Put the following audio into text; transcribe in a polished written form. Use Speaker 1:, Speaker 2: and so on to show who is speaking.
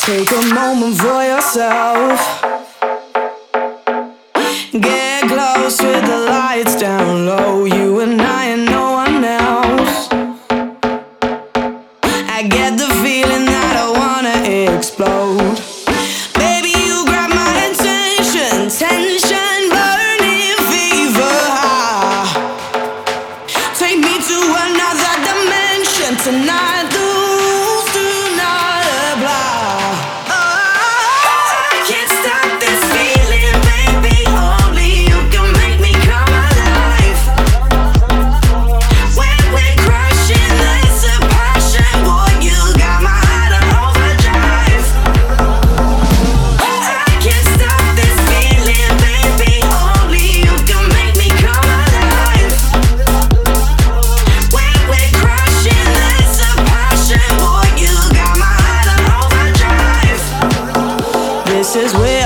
Speaker 1: Take a moment for yourself. Get close with the lights down low. You and I and no one else. I get the feeling that I wanna explode. Baby, you grab my attention. Tension, burning fever high. Take me to another dimension tonight. The rules do not apply. This is where